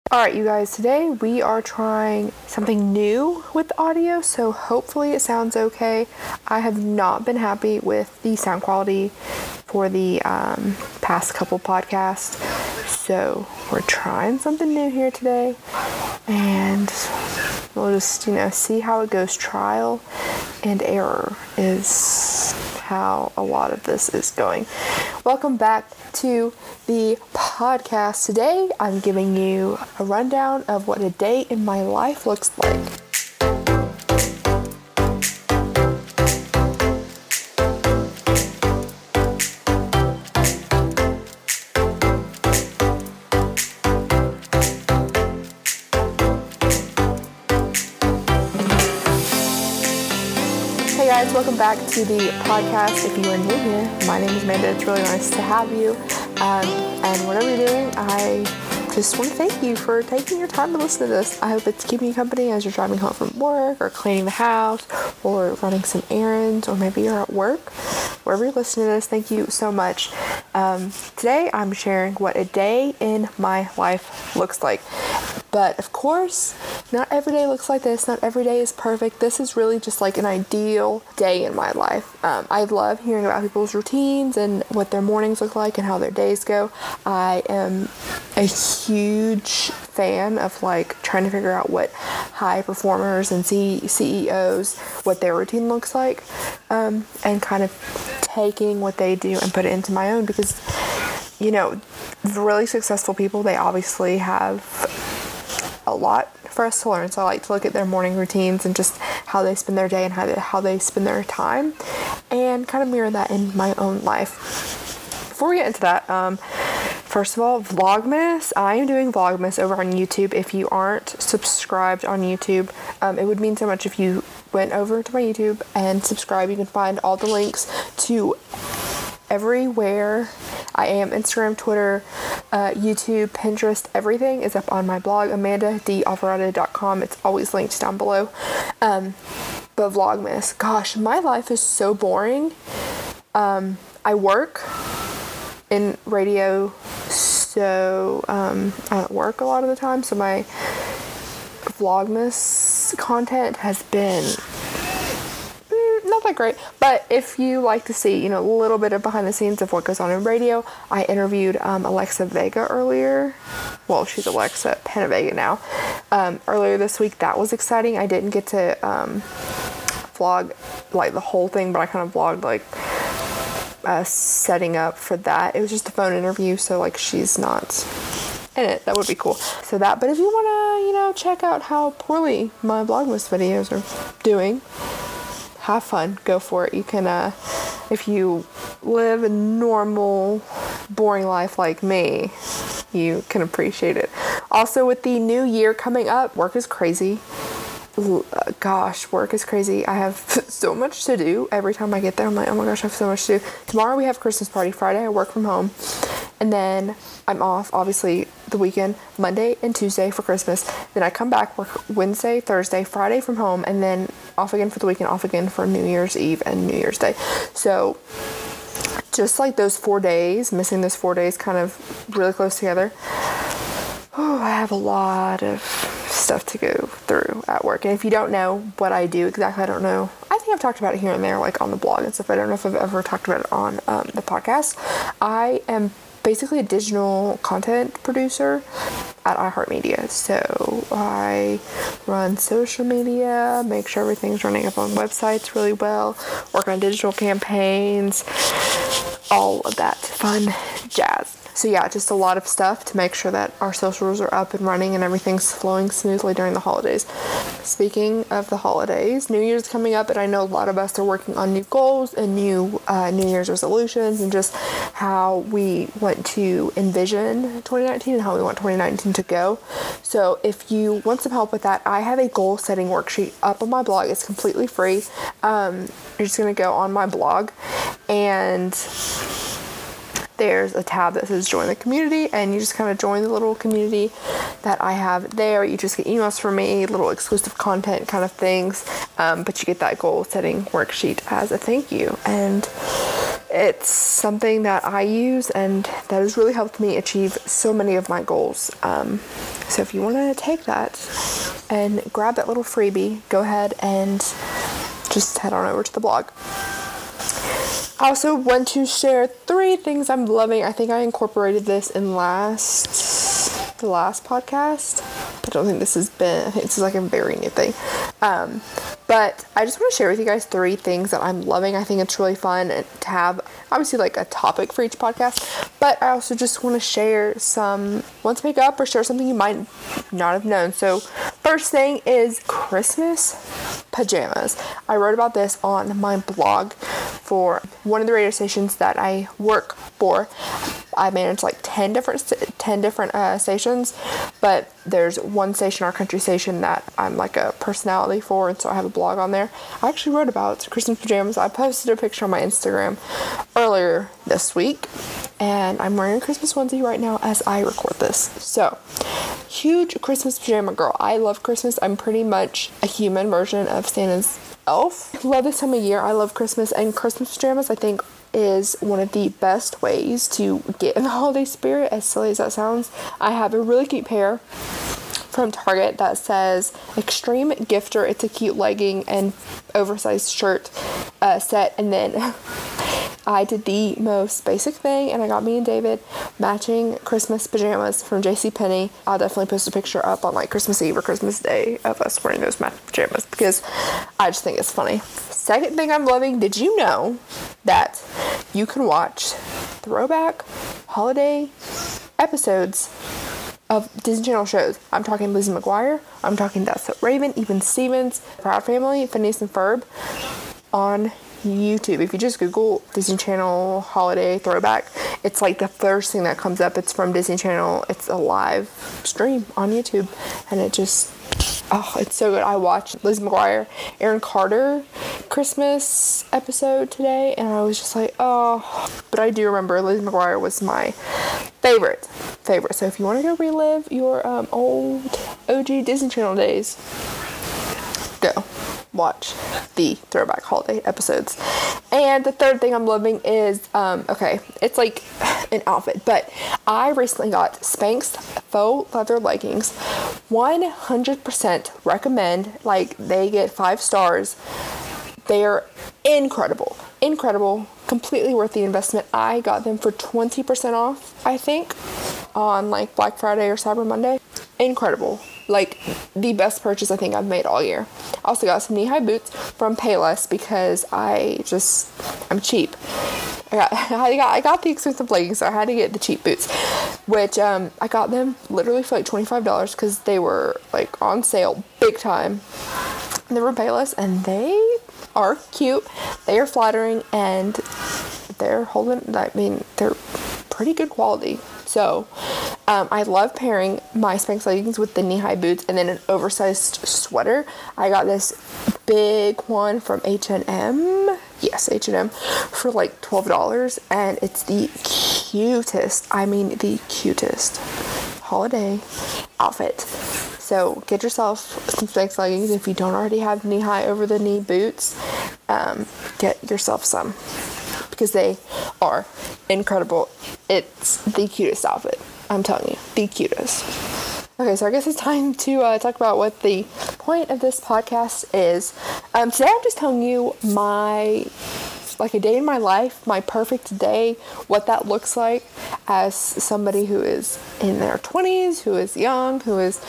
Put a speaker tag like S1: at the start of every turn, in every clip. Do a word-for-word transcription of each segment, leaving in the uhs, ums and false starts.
S1: Alright, you guys, today we are trying something new with audio, so hopefully it sounds okay. I have not been happy with the sound quality for the um, past couple podcasts, so we're trying something new here today, and we'll just, you know, see how it goes. Trial and error is how a lot of this is going. Welcome back to the podcast. Today I'm giving you a rundown of what a day in my life looks like. Hey guys, welcome back to the podcast. If you are new here, my name is Amanda. It's really nice to have you. Um, and whatever you're doing, I just want to thank you for taking your time to listen to this. I hope it's keeping you company as you're driving home from work, or cleaning the house, or running some errands, or maybe you're at work. Wherever you're listening to this, thank you so much. Um, today I'm sharing what a day in my life looks like. But of course, not every day looks like this. Not every day is perfect. This is really just like an ideal day in my life. Um, I love hearing about people's routines and what their mornings look like and how their days go. I am a huge fan of like trying to figure out what high performers and C- CEO Os, what their routine looks like, um, and kind of taking what they do and put it into my own, because, you know, really successful people, they obviously have a lot for us to learn. So I like to look at their morning routines and just how they spend their day and how they, how they spend their time, and kind of mirror that in my own life. Before we get into that, um, first of all, Vlogmas. I am doing Vlogmas over on YouTube. If you aren't subscribed on YouTube, um, it would mean so much if you went over to my YouTube and subscribe. You can find all the links to everywhere I am: Instagram, Twitter, uh, YouTube, Pinterest. Everything is up on my blog, amanda d alvarado dot com. It's always linked down below. Um, but Vlogmas, gosh, my life is so boring. Um, I work in radio, so um, I don't work a lot of the time, so my Vlogmas content has been not that great. But if you like to see, you know, a little bit of behind the scenes of what goes on in radio, I interviewed um, Alexa Vega earlier. Well, she's Alexa Penavega now. Um, earlier this week, that was exciting. I didn't get to um, vlog like the whole thing, but I kind of vlogged like uh, setting up for that. It was just a phone interview, so like she's not in it. That would be cool. So that. But if you want to, you know, check out how poorly my Vlogmas videos are doing, have fun, go for it. You can, uh, if you live a normal, boring life like me, you can appreciate it. Also, with the new year coming up, work is crazy. Gosh, work is crazy. I have so much to do. Every time I get there, I'm like, oh my gosh, I have so much to do. Tomorrow we have Christmas party. Friday I work from home. And then I'm off, obviously, the weekend, Monday and Tuesday for Christmas. Then I come back, work Wednesday, Thursday, Friday from home, and then off again for the weekend, off again for New Year's Eve and New Year's Day. So just like those four days, missing those four days kind of really close together, oh, I have a lot of stuff to go through at work. And if you don't know what I do exactly, I don't know. I think I've talked about it here and there, like on the blog and stuff. I don't know if I've ever talked about it on um, the podcast. I am basically a digital content producer at iHeartMedia. So I run social media, make sure everything's running up on websites really well, work on digital campaigns, all of that fun jazz. So yeah, just a lot of stuff to make sure that our socials are up and running and everything's flowing smoothly during the holidays. Speaking of the holidays, New Year's coming up, and I know a lot of us are working on new goals and new uh, New Year's resolutions, and just how we want to envision twenty nineteen and how we want twenty nineteen to go. So if you want some help with that, I have a goal setting worksheet up on my blog. It's completely free. Um, you're just going to go on my blog, and there's a tab that says join the community, and you just kind of join the little community that I have there. You just get emails from me, little exclusive content kind of things, um, but you get that goal setting worksheet as a thank you. And it's something that I use, and that has really helped me achieve so many of my goals. Um, So if you want to take that and grab that little freebie, go ahead and just head on over to the blog. I also want to share three things I'm loving. I think I incorporated this in last, the last podcast. I don't think this has been, I think this is like a very new thing. Um, but I just want to share with you guys three things that I'm loving. I think it's really fun to have, obviously, like a topic for each podcast, but I also just want to share some, want to pick up or share something you might not have known. So first thing is Christmas pajamas. I wrote about this on my blog for one of the radio stations that I work for. I manage like ten different ten different uh, stations, but there's one station, our country station, that I'm like a personality for, and so I have a blog on there. I actually wrote about Christmas pajamas. I posted a picture on my Instagram earlier this week, and I'm wearing a Christmas onesie right now as I record this. So, huge Christmas pajama girl. I love Christmas. I'm pretty much a human version of Santa's elf. I love this time of year. I love Christmas, and Christmas pajamas, I think, is one of the best ways to get in the holiday spirit, as silly as that sounds. I have a really cute pair from Target that says Extreme Gifter. It's a cute legging and oversized shirt uh, set, and then I did the most basic thing, and I got me and David matching Christmas pajamas from JCPenney. I'll definitely post a picture up on like Christmas Eve or Christmas Day of us wearing those matching pajamas because I just think it's funny. Second thing I'm loving, did you know that you can watch throwback holiday episodes of Disney Channel shows? I'm talking Lizzie McGuire, I'm talking That's So Raven, even Stevens, Proud Family, Phineas and Ferb on YouTube. If you just Google Disney Channel holiday throwback, it's like the first thing that comes up. It's from Disney Channel. It's a live stream on YouTube, and it just, oh, it's so good. I watched Lizzie McGuire, Aaron Carter Christmas episode today, and I was just like, oh. But I do remember Lizzie McGuire was my favorite, favorite. So if you want to go relive your um, old O G Disney Channel days, go watch the throwback holiday episodes. And the third thing I'm loving is, um, okay, it's like an outfit, but I recently got Spanx faux leather leggings. one hundred percent recommend. Like, they get five stars. They're incredible, incredible, completely worth the investment. I got them for twenty percent off, I think, on like Black Friday or Cyber Monday. Incredible. Like, the best purchase I think I've made all year. I also got some knee-high boots from Payless because I just, I'm cheap. I got, I got, I got the expensive leggings, so I had to get the cheap boots, which, um, I got them literally for like twenty-five dollars because they were like on sale big time. They were Payless, and they are cute. They are flattering, and they're holding, I mean, they're pretty good quality. So, um, I love pairing my Spanx leggings with the knee-high boots and then an oversized sweater. I got this big one from H and M. Yes, H and M for like twelve dollars, and it's the cutest, I mean the cutest holiday outfit. So get yourself some Spanx leggings if you don't already have knee-high over-the-knee boots. Um, get yourself some, because they are incredible. It's the cutest outfit. I'm telling you, the cutest. Okay, so I guess it's time to uh, talk about what the point of this podcast is. Um, today I'm just telling you my, like a day in my life, my perfect day, what that looks like as somebody who is in their twenties, who is young, who is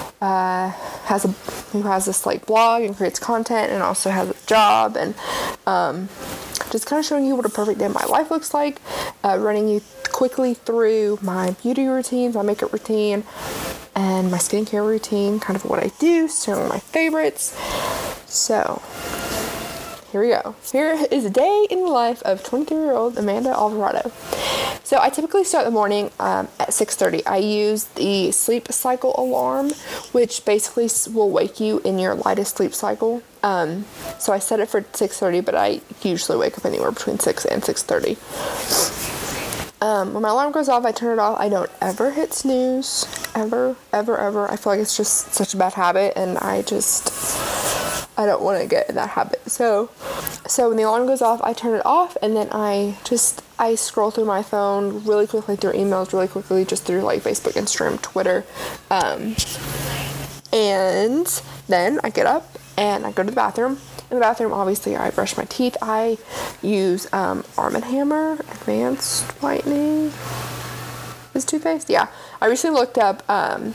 S1: uh, has a who has this like blog and creates content, and also has a job, and um, just kind of showing you what a perfect day in my life looks like, uh, running you quickly through my beauty routines, my makeup routine, and my skincare routine, kind of what I do, sharing my favorites. So, here we go. Here is a day in the life of twenty-three-year-old Amanda Alvarado. So, I typically start the morning um, at six thirty. I use the sleep cycle alarm, which basically will wake you in your lightest sleep cycle. Um, so, I set it for six thirty, but I usually wake up anywhere between six and six thirty. Um, when my alarm goes off, I turn it off. I don't ever hit snooze. Ever, ever, ever. I feel like it's just such a bad habit, and I just, I don't want to get in that habit. So, so when the alarm goes off, I turn it off, and then I just, I scroll through my phone really quickly, through emails really quickly, just through like Facebook, Instagram, Twitter. Um, and then I get up and I go to the bathroom. In the bathroom, obviously, I brush my teeth. I use um, Arm and Hammer Advanced Whitening. Is toothpaste? Yeah. I recently looked up um,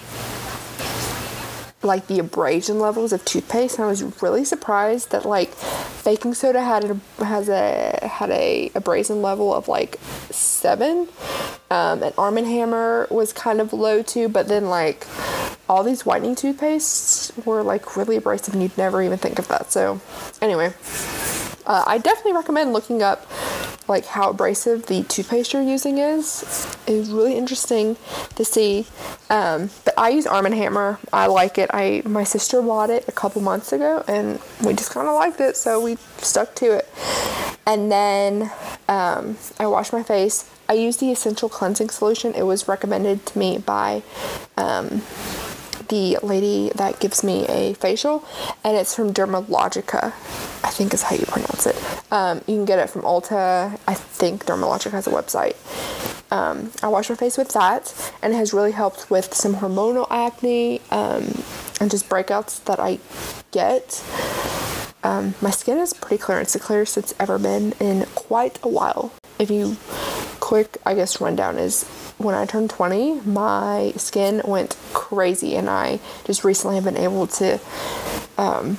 S1: like the abrasion levels of toothpaste, and I was really surprised that like baking soda had a, has a had a abrasion level of like seven, um, and Arm and Hammer was kind of low too. But then like all these whitening toothpastes were like really abrasive, and you'd never even think of that. So anyway, uh, I definitely recommend looking up like how abrasive the toothpaste you're using is. It's really interesting to see. Um, but I use Arm and Hammer. I like it. I my sister bought it a couple months ago, and we just kind of liked it, so we stuck to it. And then um, I wash my face. I use the Essential Cleansing Solution. It was recommended to me by um, the lady that gives me a facial, and it's from Dermalogica, I think is how you pronounce it. Um, you can get it from Ulta. I think Dermalogica has a website. Um, I wash my face with that, and it has really helped with some hormonal acne um, and just breakouts that I get. Um, my skin is pretty clear. It's the clearest it's ever been in quite a while. If you, quick, I guess, rundown is when I turned twenty, my skin went crazy, and I just recently have been able to um,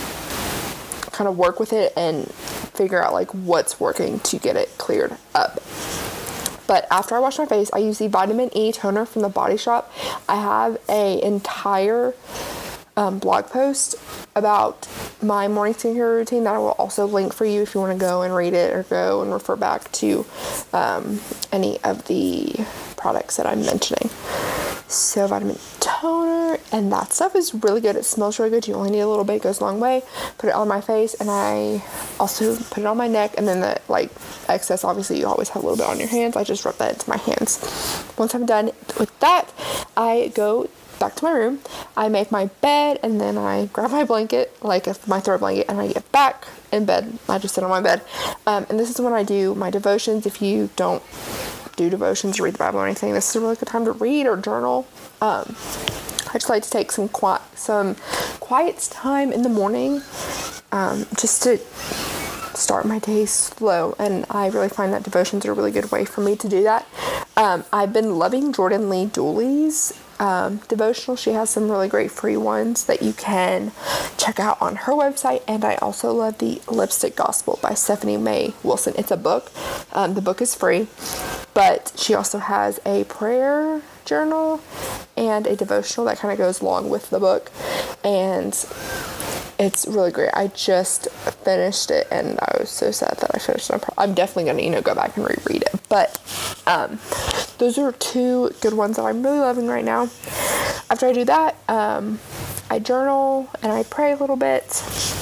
S1: kind of work with it and figure out like what's working to get it cleared up. But after I wash my face, I use the Vitamin E toner from the Body Shop. I have a entire um, blog post about my morning skincare routine that I will also link for you if you want to go and read it or go and refer back to um, any of the products that I'm mentioning. So vitamin toner, and that stuff is really good. It smells really good. You only need a little bit. It goes a long way. Put it on my face, and I also put it on my neck, and then the like excess, obviously you always have a little bit on your hands. I just rub that into my hands. Once I'm done with that, I go back to my room. I make my bed, and then I grab my blanket, like my throw blanket, and I get back in bed. I just sit on my bed. Um, and this is when I do my devotions. If you don't do devotions or read the Bible or anything, this is a really good time to read or journal. Um, I just like to take some quiet, some quiet time in the morning, um, just to start my day slow, and I really find that devotions are a really good way for me to do that. Um, I've been loving Jordan Lee Dooley's um, devotional. She has some really great free ones that you can check out on her website, and I also love the Lipstick Gospel by Stephanie Mae Wilson. It's a book. Um, the book is free, but she also has a prayer journal and a devotional that kind of goes along with the book, and it's really great. I just finished it, and I was so sad that I finished it. I'm definitely going to, you know, go back and reread it. But um, those are two good ones that I'm really loving right now. After I do that, um, I journal and I pray a little bit.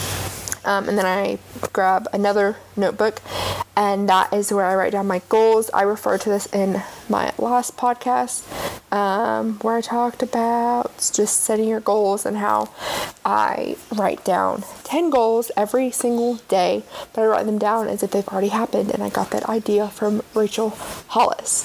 S1: Um, and then I grab another notebook, and that is where I write down my goals. I referred to this in my last podcast, um, where I talked about just setting your goals and how I write down ten goals every single day, but I write them down as if they've already happened, and I got that idea from Rachel Hollis.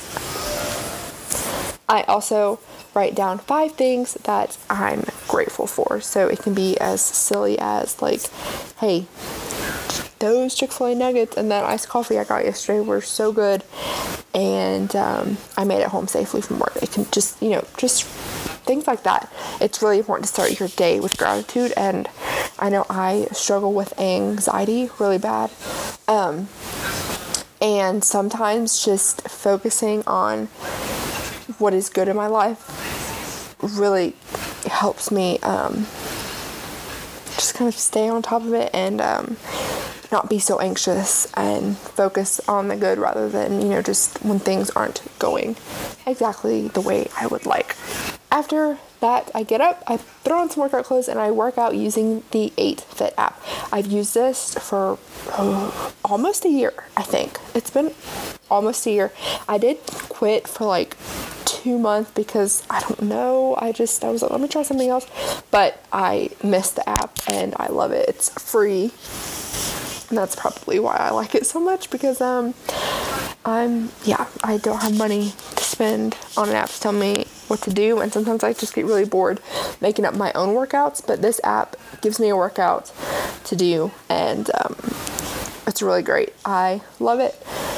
S1: I also write down five things that I'm grateful for. So it can be as silly as like, hey, those Chick-fil-A nuggets and that iced coffee I got yesterday were so good, and um, I made it home safely from work. It can just, you know, just things like that. It's really important to start your day with gratitude, and I know I struggle with anxiety really bad. Um, and sometimes just focusing on what is good in my life really helps me um, just kind of stay on top of it and um, not be so anxious and focus on the good rather than, you know, just when things aren't going exactly the way I would like. After that, I get up, I throw on some workout clothes, and I work out using the eight fit app. I've used this for oh, almost a year, I think. It's been almost a year. I did quit for like two two months because I don't know. I just, I was like, let me try something else. But I missed the app and I love it. It's free. And that's probably why I like it so much because, um, I'm, yeah, I don't have money to spend on an app to tell me what to do. And sometimes I just get really bored making up my own workouts. But this app gives me a workout to do. And, um, it's really great. I love it.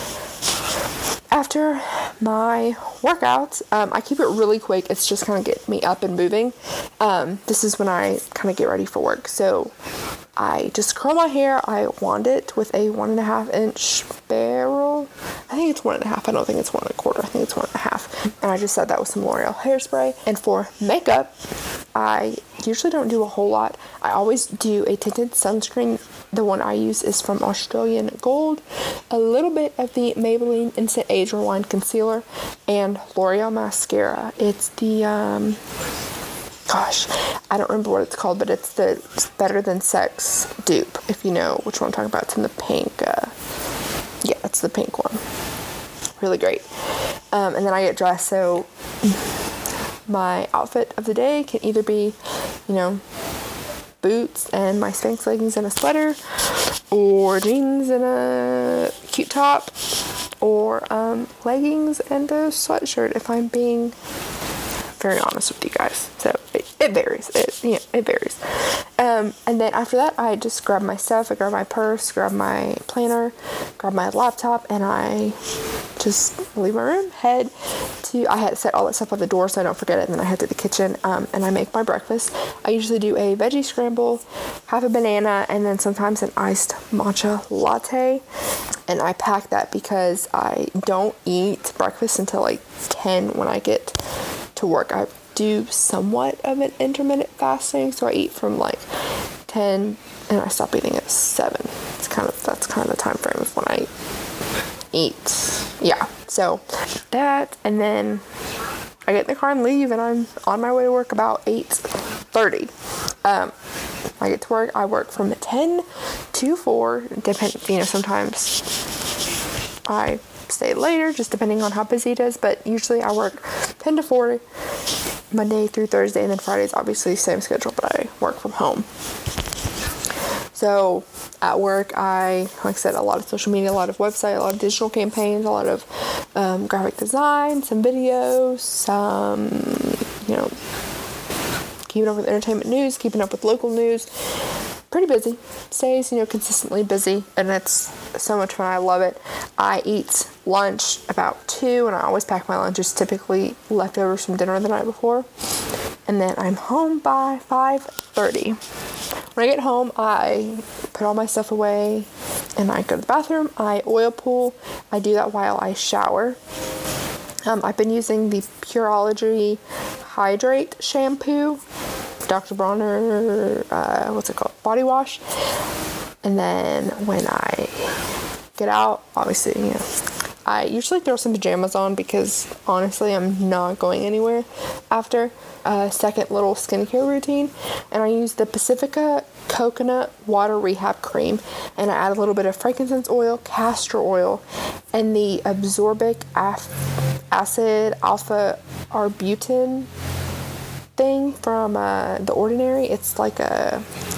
S1: After my workouts, um, I keep it really quick. It's just kind of get me up and moving. Um, this is when I kind of get ready for work. So I just curl my hair. I wand it with a one and a half inch barrel. I think it's one and a half. I don't think it's one and a quarter. I think it's one and a half. And I just set that with some L'Oreal hairspray. And for makeup, I usually don't do a whole lot. I always do a tinted sunscreen. The one I use is from Australian Gold. A little bit of the Maybelline Instant Age Rewind Concealer and L'Oreal Mascara. It's the, um, gosh, I don't remember what it's called, but it's the Better Than Sex dupe, if you know which one I'm talking about. It's in the pink, uh, yeah, it's the pink one. Really great. Um, and then I get dressed, so my outfit of the day can either be, you know, boots and my Spanx leggings and a sweater, or jeans and a cute top, or um, leggings and a sweatshirt if I'm being very honest with you guys. So it, it varies. It you know, it varies. Um, and then after that, I just grab my stuff. I grab my purse, grab my planner, grab my laptop, and I just leave my room. Head to I had to set all that stuff on the door so I don't forget it. And then I head to the kitchen um, and I make my breakfast. I usually do a veggie scramble, half a banana, and then sometimes an iced matcha latte. And I pack that because I don't eat breakfast until like ten when I get to work. I do somewhat of an intermittent fasting, so I eat from like ten and I stop eating at seven. It's kind of that's kind of the time frame of when I eat. Yeah, so that, and then I get in the car and leave, and I'm on my way to work about eight thirty. Um, I get to work. I work from ten to four. Depend, you know, sometimes I stay later, just depending on how busy it is. But usually I work ten to four, Monday through Thursday, and then Fridays obviously same schedule, but I work from home. So at work, I, like I said, a lot of social media, a lot of website, a lot of digital campaigns, a lot of um, graphic design, some videos, some, you know, keeping up with entertainment news, keeping up with local news. Pretty busy. Stays, you know, consistently busy, and it's so much fun. I love it. I eat lunch about two, and I always pack my lunches, typically leftovers from dinner the night before. And then I'm home by five thirty. When I get home, I put all my stuff away, and I go to the bathroom. I oil pull. I do that while I shower. Um, I've been using the Pureology Hydrate shampoo, Doctor Bronner, uh, what's it called, body wash. And then when I get out, obviously, you know, I usually throw some pajamas on because honestly I'm not going anywhere after a second little skincare routine. And I use the Pacifica Coconut Water Rehab Cream, and I add a little bit of frankincense oil, castor oil, and the Absorbic af- Acid Alpha Arbutin thing from uh, The Ordinary. It's like a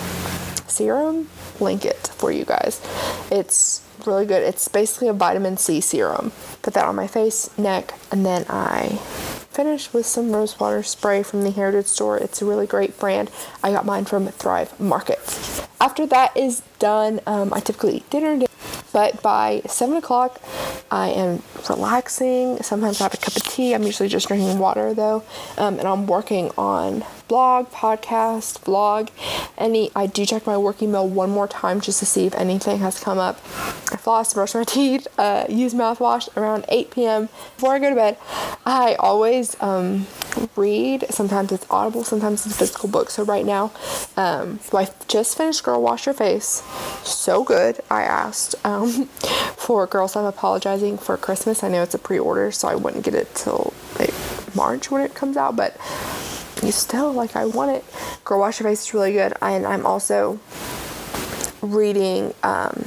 S1: serum. Link it for you guys. It's really good. It's basically a vitamin C serum. Put that on my face, neck, and then I finish with some rose water spray from the Heritage Store. It's a really great brand. I got mine from Thrive Market. After that is done, um, I typically eat dinner. But by seven o'clock, I am relaxing. Sometimes I have a cup of tea. I'm usually just drinking water, though. Um, and I'm working on blog, podcast, vlog. Any, I do check my work email one more time just to see if anything has come up. I floss, brush my teeth, uh, use mouthwash around eight p.m. Before I go to bed, I always um, read. Sometimes it's audible, sometimes it's a physical book. So right now, um, so I just finished Girl Wash Your Face. So good. I asked um, for Girl Stop Apologizing for Christmas. I know it's a pre-order, so I wouldn't get it till like March when it comes out, but you still, like, I want it. Girl Wash Your Face is really good. And I'm also reading um,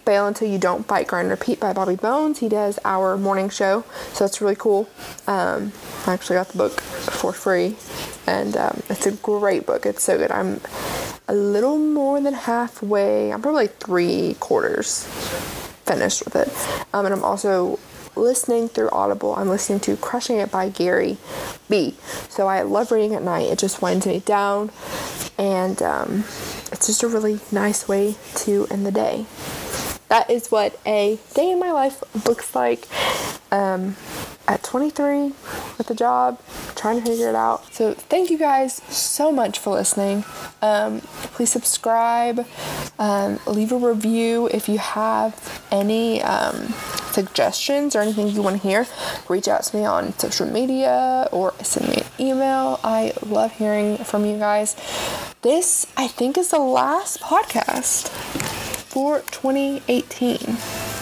S1: Bail Until You Don't, Bite, Grind, Repeat by Bobby Bones. He does our morning show, so that's really cool. Um, I actually got the book for free, and um, it's a great book. It's so good. I'm a little more than halfway. I'm probably like three quarters finished with it. Um, and I'm also listening through Audible. I'm listening to Crushing It by Gary B. So I love reading at night. It just winds me down, and um, it's just a really nice way to end the day. That is what a day in my life looks like um, at twenty-three with a job, trying to figure it out. So thank you guys so much for listening. Um, please subscribe, um, leave a review if you have any um, suggestions or anything you want to hear. Reach out to me on social media or send me an email. I love hearing from you guys. This, I think, is the last podcast for twenty eighteen.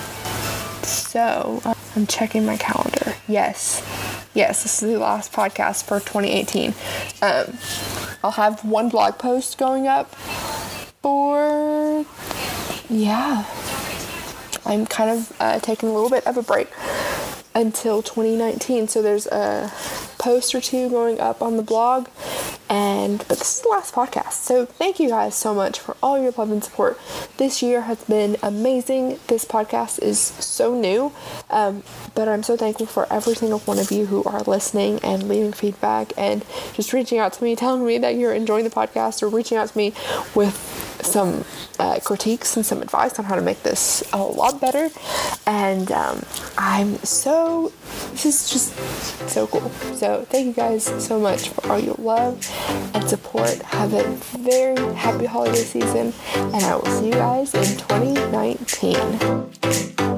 S1: So uh, I'm checking my calendar. Yes. Yes, this is the last podcast for twenty eighteen. Um, I'll have one blog post going up for, yeah. I'm kind of uh, taking a little bit of a break until twenty nineteen. So there's a post or two going up on the blog. And but this is the last podcast. So thank you guys so much for all your love and support. This year has been amazing. This podcast is so new. Um, but I'm so thankful for every single one of you who are listening and leaving feedback and just reaching out to me, telling me that you're enjoying the podcast, or reaching out to me with some uh, critiques and some advice on how to make this a lot better. And um, I'm so, this is just so cool. So thank you guys so much for all your love and support. Have a very happy holiday season, and I will see you guys in twenty nineteen.